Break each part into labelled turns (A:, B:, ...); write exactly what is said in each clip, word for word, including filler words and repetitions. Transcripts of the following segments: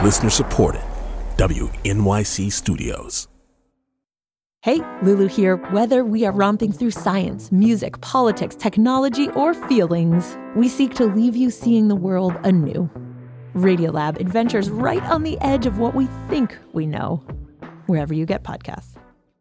A: Listener supported. W N Y C Studios.
B: Hey, Lulu here. Whether we are romping through science, music, politics, technology, or feelings, we seek to leave you seeing the world anew. Radiolab adventures right on the edge of what we think we know. Wherever you get podcasts.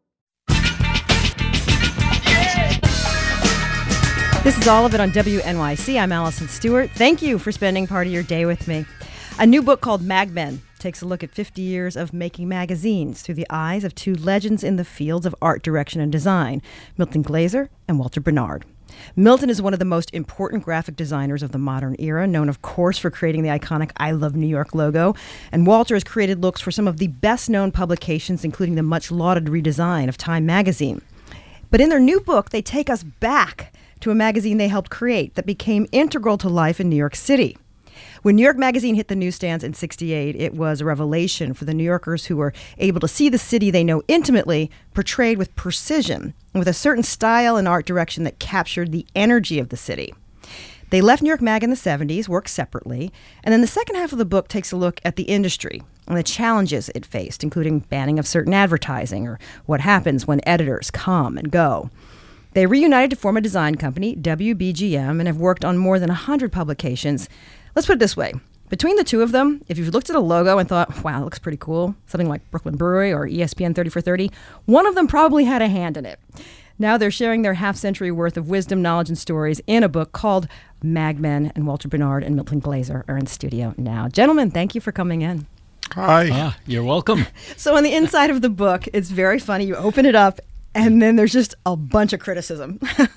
C: This is all of it on W N Y C. I'm Allison Stewart. Thank you for spending part of your day with me. A new book called Mag Men takes a look at fifty years of making magazines through the eyes of two legends in the fields of art direction and design, Milton Glaser and Walter Bernard. Milton is one of the most important graphic designers of the modern era, known, of course, for creating the iconic I Love New York logo. And Walter has created looks for some of the best-known publications, including the much-lauded redesign of Time magazine. But in their new book, they take us back to a magazine they helped create that became integral to life in New York City. When New York Magazine hit the newsstands in sixty-eight, it was a revelation for the New Yorkers who were able to see the city they know intimately portrayed with precision and with a certain style and art direction that captured the energy of the city. They left New York Mag in the seventies, worked separately, and then the second half of the book takes a look at the industry and the challenges it faced, including banning of certain advertising or what happens when editors come and go. They reunited to form a design company, W B G M, and have worked on more than one hundred publications. Let's put it this way. Between the two of them, if you've looked at a logo and thought, wow, that looks pretty cool, something like Brooklyn Brewery or E S P N thirty for thirty, one of them probably had a hand in it. Now they're sharing their half-century worth of wisdom, knowledge, and stories in a book called Mag Men, and Walter Bernard and Milton Glaser are in studio now. Gentlemen, thank you for coming in.
D: Hi.
E: Ah, you're welcome.
C: So on the inside of the book, it's very funny. You open it up, and then there's just a bunch of criticism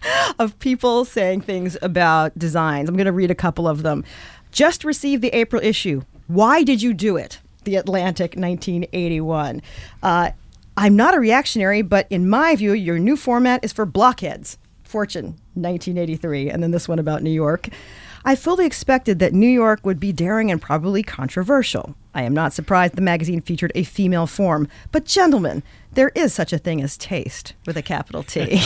C: of people saying things about designs. I'm going to read a couple of them. Just received the April issue. Why did you do it? The Atlantic, nineteen eighty-one. Uh, I'm not a reactionary, but in my view, your new format is for blockheads. Fortune, nineteen eighty-three. And then this one about New York. I fully expected that New York would be daring and probably controversial. I am not surprised the magazine featured a female form. But gentlemen, there is such a thing as taste, with a capital T.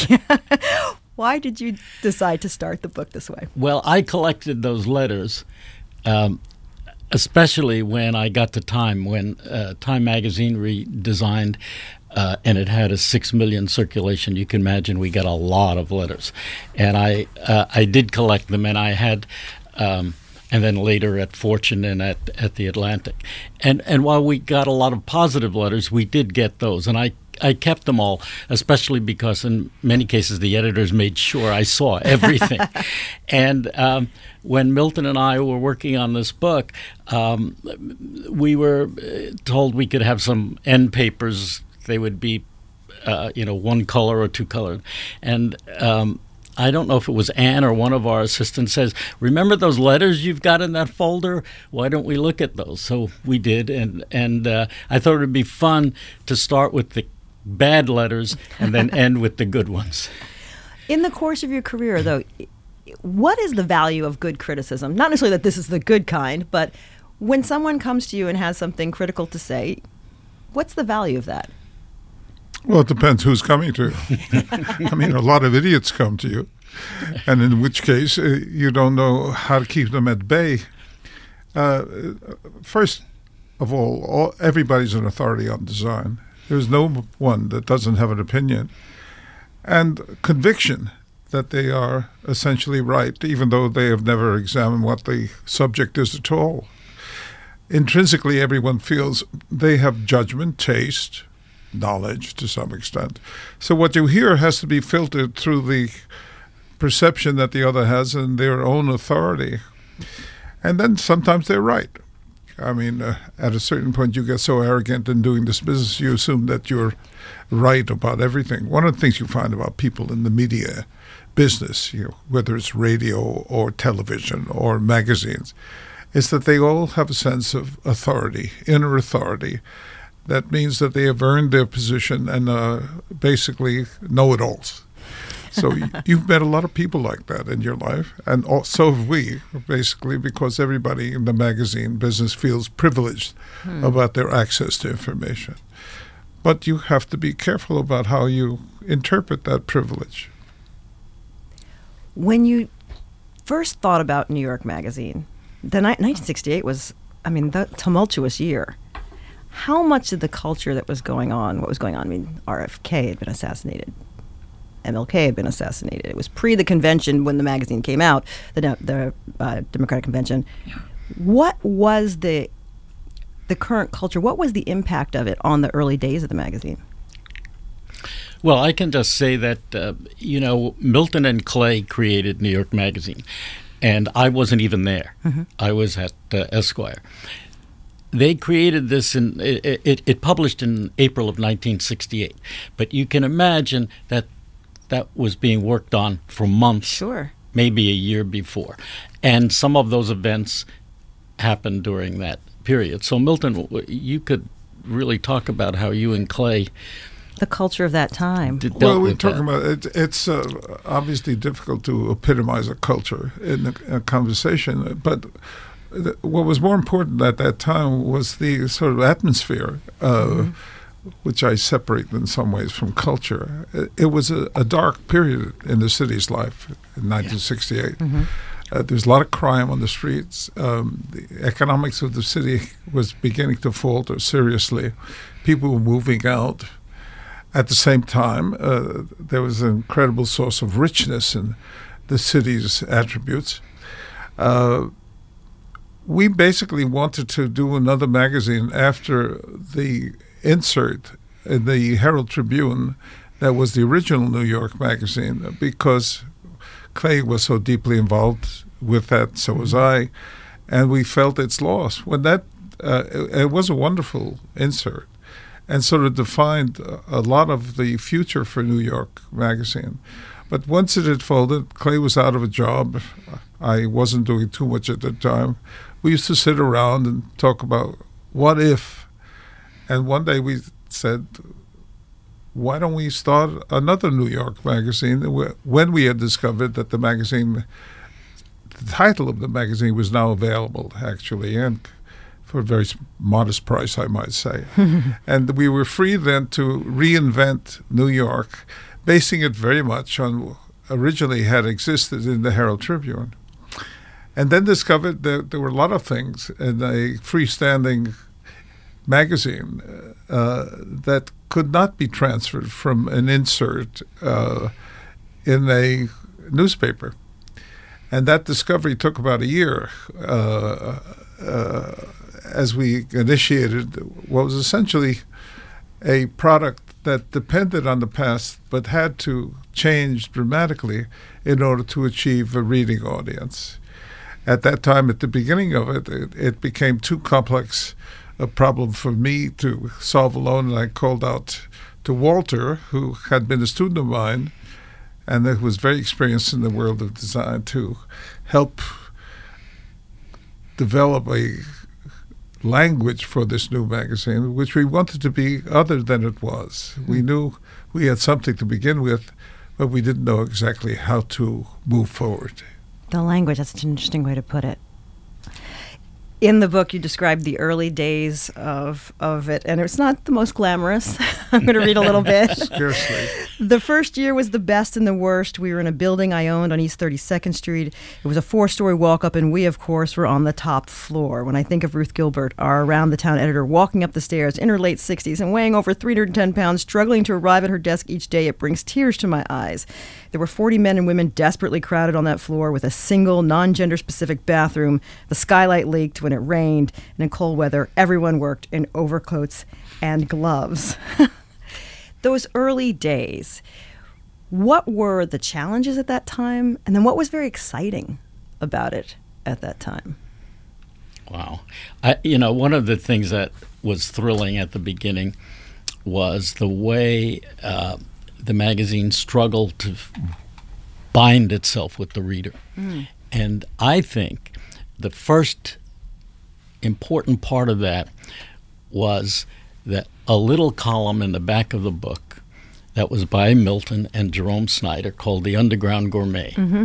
C: Why did you decide to start the book this way?
E: Well, I collected those letters, um, especially when I got to Time, when uh, Time magazine redesigned, uh, and it had a six million circulation. You can imagine we got a lot of letters. And I uh, I did collect them, and I had... Um, and then later at Fortune and at, at the Atlantic. And and while we got a lot of positive letters, we did get those. And I, I kept them all, especially because in many cases the editors made sure I saw everything. And um, when Milton and I were working on this book, um, we were told we could have some end papers. They would be, uh, you know, one color or two color. And um I don't know if it was Ann or one of our assistants says, remember those letters you've got in that folder? Why don't we look at those? So we did, and and uh, I thought it would be fun to start with the bad letters and then end with the good ones.
C: In the course of your career, though, what is the value of good criticism? Not necessarily that this is the good kind, but when someone comes to you and has something critical to say, what's the value of that?
D: Well, it depends who's coming to you. I mean, a lot of idiots come to you, and in which case uh, you don't know how to keep them at bay. Uh, first of all, all, everybody's an authority on design. There's no one that doesn't have an opinion. And conviction that they are essentially right, even though they have never examined what the subject is at all. Intrinsically, everyone feels they have judgment, taste, knowledge to some extent. So what you hear has to be filtered through the perception that the other has and their own authority. And then sometimes they're right. I mean, uh, at a certain point you get so arrogant in doing this business, you assume that you're right about everything. One of the things you find about people in the media business, you know, whether it's radio or television or magazines, is that they all have a sense of authority, inner authority. That means that they have earned their position and uh, basically know-it-alls. So you've met a lot of people like that in your life, and all, so have we, basically, because everybody in the magazine business feels privileged hmm. about their access to information. But you have to be careful about how you interpret that privilege.
C: When you first thought about New York Magazine, the ni- nineteen sixty-eight was I mean, the tumultuous year. How much of the culture that was going on, what was going on? I mean, R F K had been assassinated. M L K had been assassinated. It was pre the convention when the magazine came out, the de- the uh, Democratic Convention. What was the the current culture? What was the impact of it on the early days of the magazine?
E: Well, I can just say that, uh, you know, Milton and Clay created New York Magazine, and I wasn't even there. Mm-hmm. I was at uh, Esquire. They created this, in it, it, it published in April of nineteen sixty-eight. But you can imagine that that was being worked on for months,
C: sure,
E: maybe a year before. And some of those events happened during that period. So, Milton, you could really talk about how you and Clay...
C: The culture of that time.
D: Did, well, we're talking that. about it. It's uh, obviously difficult to epitomize a culture in a, a conversation, but th- what was more important at that time was the sort of atmosphere, uh, mm-hmm. which I separate in some ways from culture. It, it was a, a dark period in the city's life in nineteen sixty-eight. Yeah. Mm-hmm. Uh, there's a lot of crime on the streets. Um, the economics of the city was beginning to falter seriously. People were moving out. At the same time, uh, there was an incredible source of richness in the city's attributes. Uh, we basically wanted to do another magazine after the insert in the Herald Tribune that was the original New York magazine, because Clay was so deeply involved with that, so was I, and we felt its loss. When that, uh, it, it was a wonderful insert, and sort of defined a lot of the future for New York Magazine. But once it had folded, Clay was out of a job. I wasn't doing too much at the time. We used to sit around and talk about what if. And one day we said, why don't we start another New York Magazine? When we had discovered that the magazine, the title of the magazine was now available, actually, and for a very modest price, I might say. And we were free then to reinvent New York, basing it very much on what originally had existed in the Herald Tribune. And then discovered that there were a lot of things in a freestanding magazine uh, that could not be transferred from an insert uh, in a newspaper. And that discovery took about a year. Uh, uh, as we initiated what was essentially a product that depended on the past but had to change dramatically in order to achieve a reading audience. At that time, at the beginning of it, it, it became too complex a problem for me to solve alone, and I called out to Walter, who had been a student of mine and who was very experienced in the world of design, to help develop a language for this new magazine, which we wanted to be other than it was. Mm-hmm. We knew we had something to begin with, but we didn't know exactly how to move forward.
C: The language, that's such an interesting way to put it. In the book, you described the early days of of it, and it's not the most glamorous. I'm going to read a little bit.
D: Scarcely.
C: The first year was the best and the worst. We were in a building I owned on East thirty-second Street. It was a four-story walk-up, and we, of course, were on the top floor. When I think of Ruth Gilbert, our around-the-town editor, walking up the stairs in her late sixties and weighing over three hundred ten pounds, struggling to arrive at her desk each day, it brings tears to my eyes. There were forty men and women desperately crowded on that floor with a single, non-gender specific bathroom. The skylight leaked when it rained, and in cold weather, everyone worked in overcoats and gloves. Those early days, what were the challenges at that time? And then what was very exciting about it at that time?
E: Wow. I, you know, one of the things that was thrilling at the beginning was the way uh, the magazine struggled to bind itself with the reader. Mm. And I think the first important part of that was that a little column in the back of the book that was by Milton and Jerome Snyder called The Underground Gourmet, mm-hmm.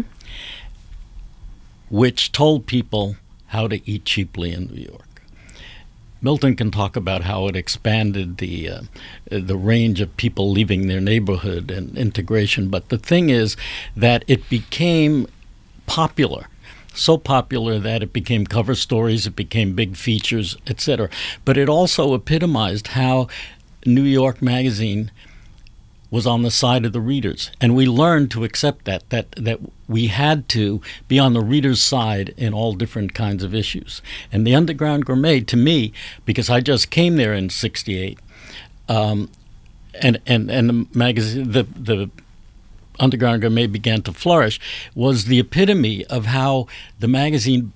E: which told people how to eat cheaply in New York. Milton can talk about how it expanded the uh, the range of people leaving their neighborhood and integration, but the thing is that it became popular so popular that it became cover stories, it became big features, et cetera. But it also epitomized how New York Magazine was on the side of the readers. And we learned to accept that, that, that we had to be on the reader's side in all different kinds of issues. And the Underground Gourmet, to me, because I just came there in sixty-eight, um, and, and, and the magazine, the, the Underground Gourmet began to flourish, was the epitome of how the magazine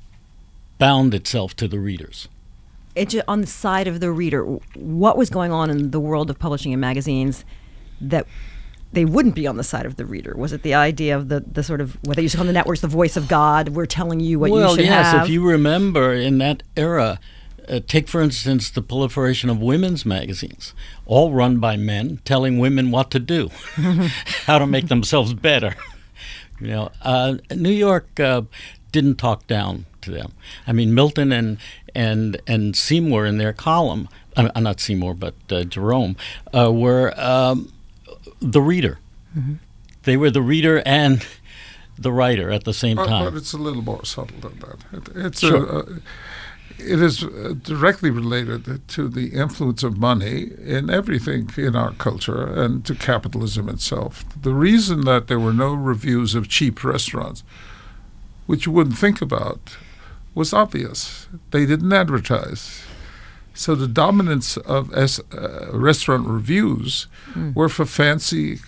E: bound itself to the readers.
C: It's on the side of the reader. What was going on in the world of publishing and magazines that they wouldn't be on the side of the reader? Was it the idea of the, the sort of, what they used to call the networks, the voice of God, we're telling you what
E: well,
C: you should
E: yes,
C: have?
E: Well, yes, if you remember in that era, uh, take, for instance, the proliferation of women's magazines, all run by men telling women what to do, how to make themselves better. You know, uh, New York uh, didn't talk down to them. I mean, Milton and and and Seymour in their column, uh, not Seymour, but uh, Jerome, uh, were um, the reader. Mm-hmm. They were the reader and the writer at the same
D: but,
E: time.
D: But it's a little more subtle than that. It, it's
E: sure.
D: a, a, it is directly related to the influence of money in everything in our culture and to capitalism itself. The reason that there were no reviews of cheap restaurants, which you wouldn't think about, was obvious. They didn't advertise. So the dominance of S, uh, restaurant reviews mm. were for fancy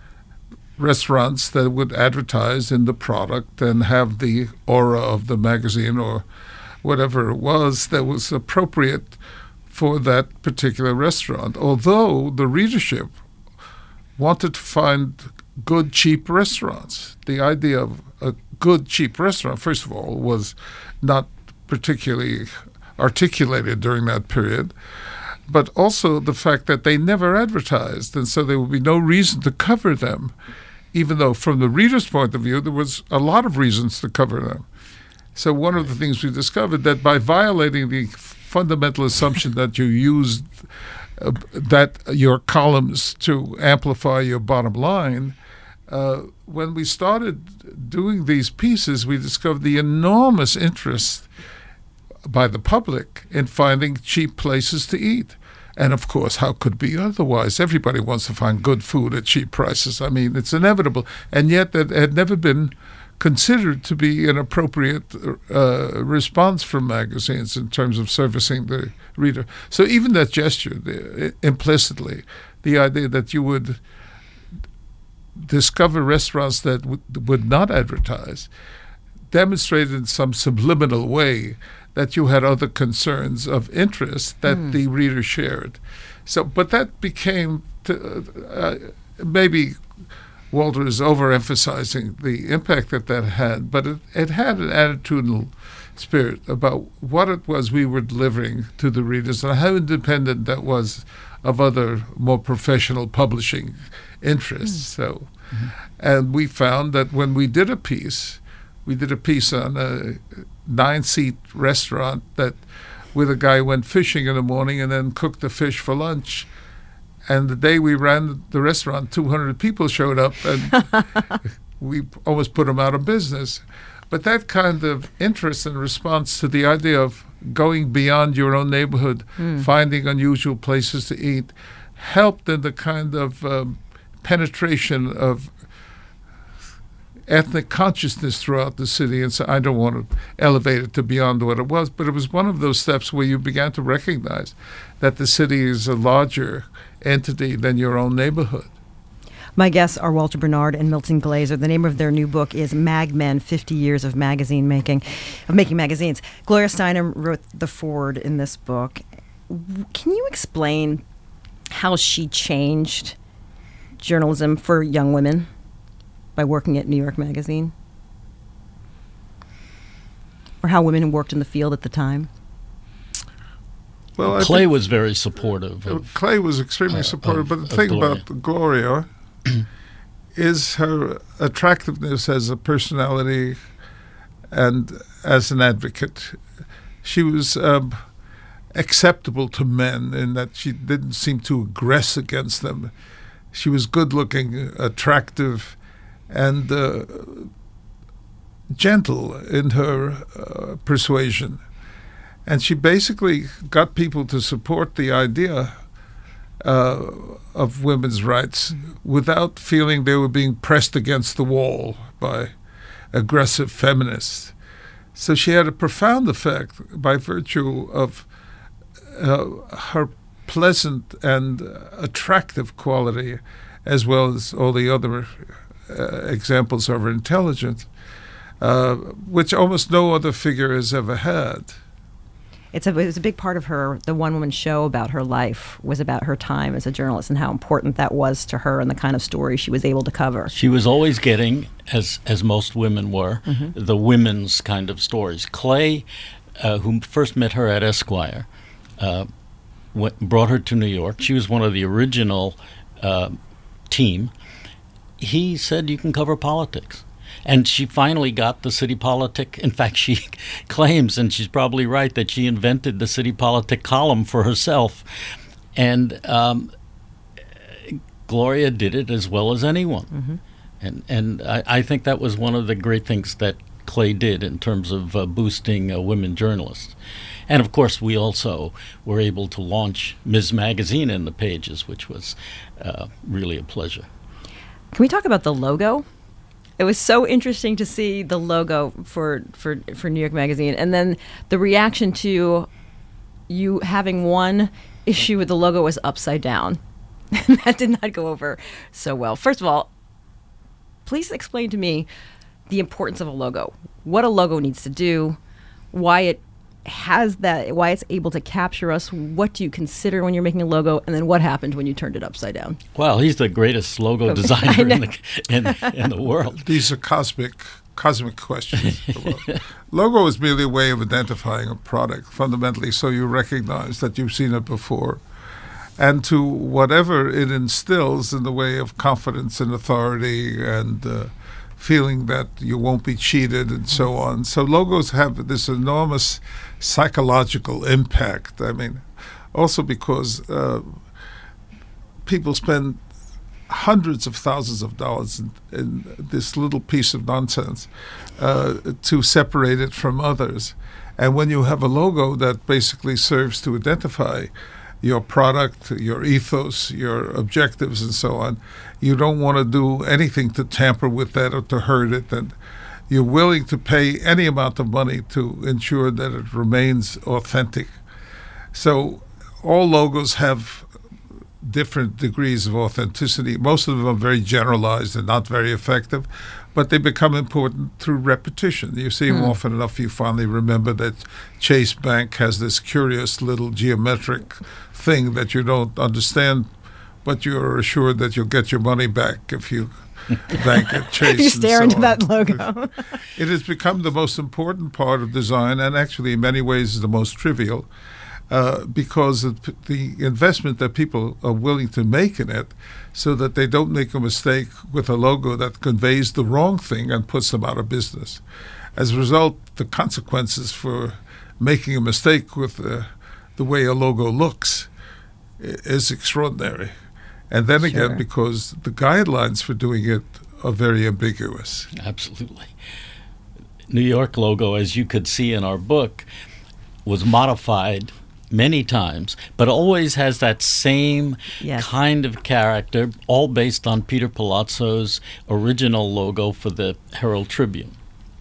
D: restaurants that would advertise in the product and have the aura of the magazine or whatever it was that was appropriate for that particular restaurant. Although the readership wanted to find good, cheap restaurants. The idea of a good, cheap restaurant, first of all, was not particularly articulated during that period, but also the fact that they never advertised, and so there would be no reason to cover them, even though from the reader's point of view, there was a lot of reasons to cover them. So one of the things we discovered that by violating the fundamental assumption that you used uh, that your columns to amplify your bottom line, uh, when we started doing these pieces, we discovered the enormous interest by the public in finding cheap places to eat. And of course, how could it be otherwise? Everybody wants to find good food at cheap prices. I mean, it's inevitable. And yet that had never been considered to be an appropriate uh, response from magazines in terms of servicing the reader. So even that gesture, the, implicitly, the idea that you would discover restaurants that w- would not advertise, demonstrated in some subliminal way that you had other concerns of interest that mm. the reader shared. So, but that became, to, uh, maybe Walter is overemphasizing the impact that that had, but it, it had an attitudinal spirit about what it was we were delivering to the readers and how independent that was of other more professional publishing interests. Mm. So, mm-hmm. And we found that when we did a piece, we did a piece on a nine-seat restaurant that where the guy went fishing in the morning and then cooked the fish for lunch. And the day we ran the restaurant, two hundred people showed up, and we almost put them out of business. But that kind of interest and response to the idea of going beyond your own neighborhood, mm. finding unusual places to eat, helped in the kind of um, penetration of ethnic consciousness throughout the city. And so I don't want to elevate it to beyond what it was, but it was one of those steps where you began to recognize that the city is a larger entity than your own neighborhood.
C: My guests are Walter Bernard and Milton Glaser. The name of their new book is Mag Men, fifty years of Magazine Making, of Making Magazines. Gloria Steinem wrote the foreword in this book. Can you explain how she changed journalism for young women by working at New York Magazine? Or how women worked in the field at the time?
E: Well, Clay was very supportive. Of,
D: Clay was extremely uh, supportive, of, but the thing Gloria. about Gloria is her attractiveness as a personality and as an advocate. She was um, acceptable to men in that she didn't seem to aggress against them. She was good-looking, attractive, and uh, gentle in her uh, persuasion. And she basically got people to support the idea uh, of women's rights without feeling they were being pressed against the wall by aggressive feminists. So she had a profound effect by virtue of uh, her pleasant and attractive quality, as well as all the other uh, examples of her intelligence, uh, which almost no other figure has ever had.
C: It's a, it was a big part of her, the one-woman show about her life was about her time as a journalist and how important that was to her and the kind of story she was able to cover.
E: She was always getting, as as most women were,
C: Mm-hmm.
E: the women's kind of stories. Clay, uh, who first met her at Esquire, uh, went, brought her to New York. She was one of the original uh, team. He said, you can cover politics. And she finally got the City Politic. In fact, she claims, and she's probably right, that she invented the City Politic column for herself. And um, Gloria did it as well as anyone.
C: Mm-hmm.
E: And and I, I think that was one of the great things that Clay did in terms of uh, boosting uh, women journalists. And of course, we also were able to launch Miz Magazine in the pages, which was uh, really a pleasure.
C: Can we talk about the logo? It was so interesting to see the logo for, for, for New York Magazine, and then the reaction to you having one issue with the logo was upside down. That did not go over so well. First of all, please explain to me the importance of a logo, what a logo needs to do, why it has that, why it's able to capture us, what do you consider when you're making a logo, and then what happened when you turned it upside down?
E: Well, he's the greatest logo designer in the, in, in the world.
D: These are cosmic cosmic questions. Logo is merely a way of identifying a product, fundamentally, so you recognize that you've seen it before. And to whatever it instills in the way of confidence and authority and uh, feeling that you won't be cheated and so on. So logos have this enormous psychological impact. I mean, also because uh, people spend hundreds of thousands of dollars in, in this little piece of nonsense uh, to separate it from others. And when you have a logo that basically serves to identify your product, your ethos, your objectives, and so on, you don't want to do anything to tamper with that or to hurt it. And you're willing to pay any amount of money to ensure that it remains authentic. So all logos have different degrees of authenticity. Most of them are very generalized and not very effective, but they become important through repetition. You see them
C: Mm.
D: often enough, you finally remember that Chase Bank has this curious little geometric thing that you don't understand, but you're assured that you'll get your money back if you bank at Chase.
C: If you
D: and
C: stare
D: so
C: into
D: on.
C: that logo.
D: It has become the most important part of design, and actually in many ways is the most trivial, uh, because of p- the investment that people are willing to make in it so that they don't make a mistake with a logo that conveys the wrong thing and puts them out of business. As a result, the consequences for making a mistake with uh, the way a logo looks i- is extraordinary. And then again,
C: Sure.
D: because the guidelines for doing it are very ambiguous.
E: Absolutely. New York logo, as you could see in our book, was modified many times, but always has that same
C: Yes.
E: kind of character, all based on Peter Palazzo's original logo for the Herald Tribune.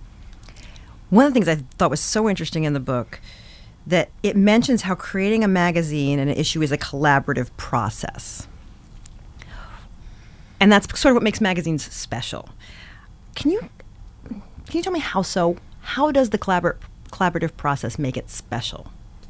C: One of the things I thought was so interesting in the book, that it mentions how creating a magazine and an issue is a collaborative process. And that's sort of what makes magazines special. Can you can you tell me how so? How does the collabor- collaborative process make it special?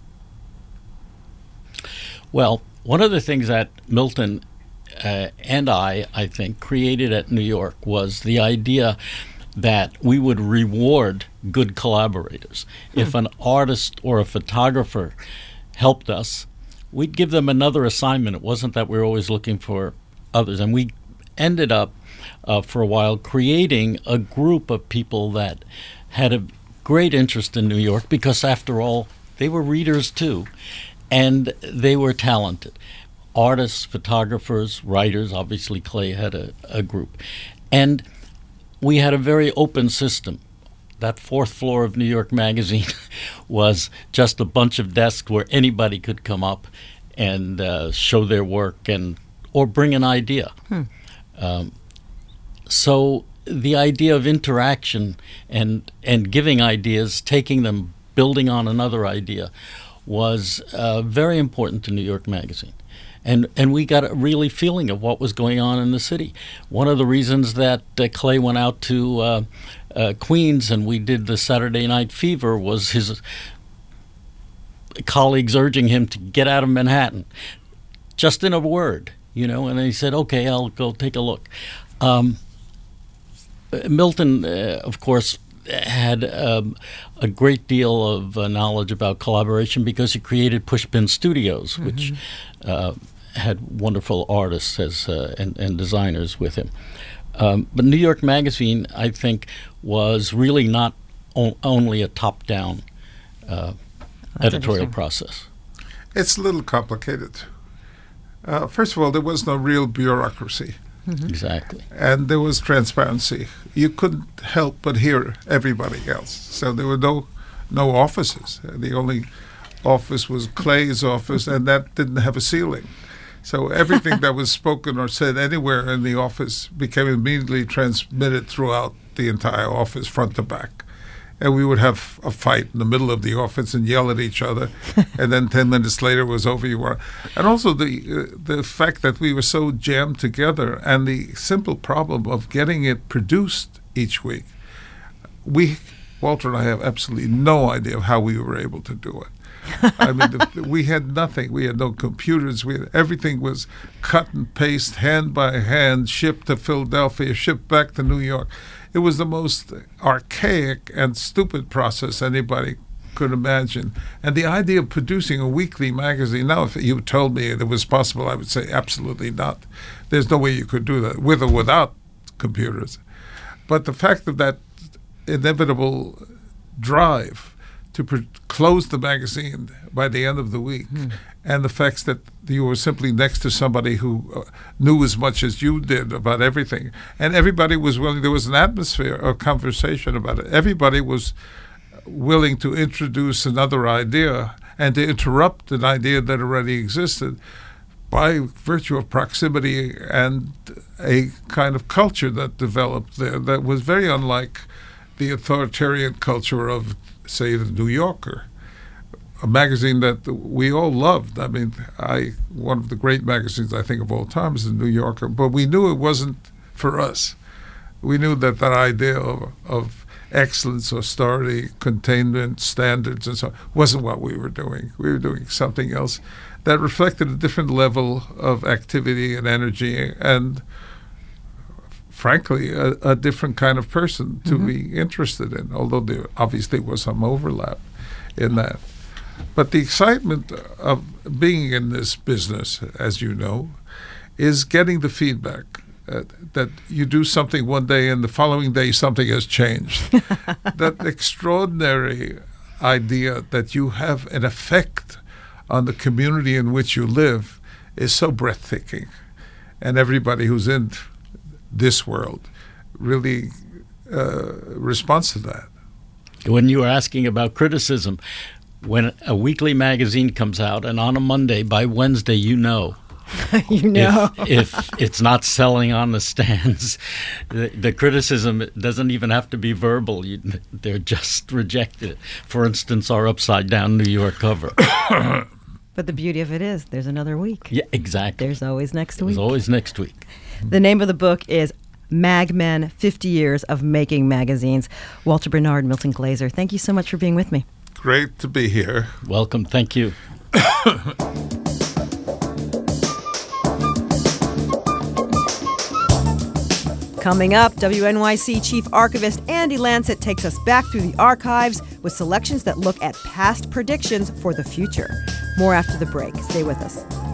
E: Well, one of the things that Milton uh, and I, I think, created at New York was the idea that we would reward good collaborators.
C: Hmm.
E: If an artist or a photographer helped us, we'd give them another assignment. It wasn't that we were always looking for others. And we ended up, uh, for a while, creating a group of people that had a great interest in New York because, after all, they were readers too. And they were talented. Artists, photographers, writers. Obviously, Clay had a, a group. And we had a very open system. that fourth floor of New York Magazine was just a bunch of desks where anybody could come up and uh, show their work and or bring an idea. Hmm. Um, so the idea of interaction and and giving ideas, taking them, building on another idea, was uh, very important to New York Magazine. And and we got a really feeling of what was going on in the city. One of the reasons that uh, Clay went out to uh, uh, Queens and we did the Saturday Night Fever was his colleagues urging him to get out of Manhattan, just in a word, you know. And he said, "Okay, I'll go take a look." Um, Milton, uh, of course, had um, a great deal of uh, knowledge about collaboration because he created Pushpin Studios, mm-hmm. which uh, had wonderful artists as uh, and, and designers with him. Um, but New York Magazine, I think, was really not o- only a top-down uh, editorial process.
D: It's a little complicated. Uh, first of all, there was no real bureaucracy.
E: Mm-hmm. Exactly.
D: And there was transparency. You couldn't help but hear everybody else. So there were no no offices. The only office was Clay's office, and that didn't have a ceiling. So everything that was spoken or said anywhere in the office became immediately transmitted throughout the entire office, front to back. And we would have a fight in the middle of the office and yell at each other, and then ten minutes later it was over. You were, and also the uh, the fact that we were so jammed together, and the simple problem of getting it produced each week. We, Walter and I, have absolutely no idea of how we were able to do it. I mean, the, we had nothing. We had no computers. We had, everything was cut and paste, hand by hand, shipped to Philadelphia, shipped back to New York. It was the most archaic and stupid process anybody could imagine. And the idea of producing a weekly magazine, now if you told me it was possible, I would say absolutely not. There's no way you could do that, with or without computers. But the fact of that inevitable drive to pr- close the magazine by the end of the week, mm. and the fact that you were simply next to somebody who uh, knew as much as you did about everything, and everybody was willing, there was an atmosphere of conversation about it. Everybody was willing to introduce another idea and to interrupt an idea that already existed by virtue of proximity and a kind of culture that developed there that was very unlike the authoritarian culture of, say, the New Yorker, a magazine that we all loved. I mean, I one of the great magazines I think of all time is the New Yorker, but we knew it wasn't for us. We knew that that idea of, of excellence, austerity, containment, standards, and so on wasn't what we were doing. We were doing something else that reflected a different level of activity and energy and, frankly, a, a different kind of person to mm-hmm. be interested in, although there obviously was some overlap in that. But the excitement of being in this business, as you know, is getting the feedback uh, that you do something one day and the following day something has changed. That extraordinary idea that you have an effect on the community in which you live is so breathtaking. And everybody who's in this world really uh, responds to that.
E: When you were asking about criticism, when a weekly magazine comes out and on a Monday, by Wednesday, you know.
C: you know.
E: If, if it's not selling on the stands, the, the criticism doesn't even have to be verbal. You, they're just rejected. For instance, our upside-down New York cover.
C: But the beauty of it is there's another week.
E: Yeah, exactly.
C: There's always next
E: There's
C: week.
E: There's always next week.
C: The name of the book is Mag Men, fifty years of Making Magazines. Walter Bernard, Milton Glaser, thank you so much for being with me.
D: Great to be here.
E: Welcome. Thank you.
C: Coming up, W N Y C Chief Archivist Andy Lancet takes us back through the archives with selections that look at past predictions for the future. More after the break. Stay with us.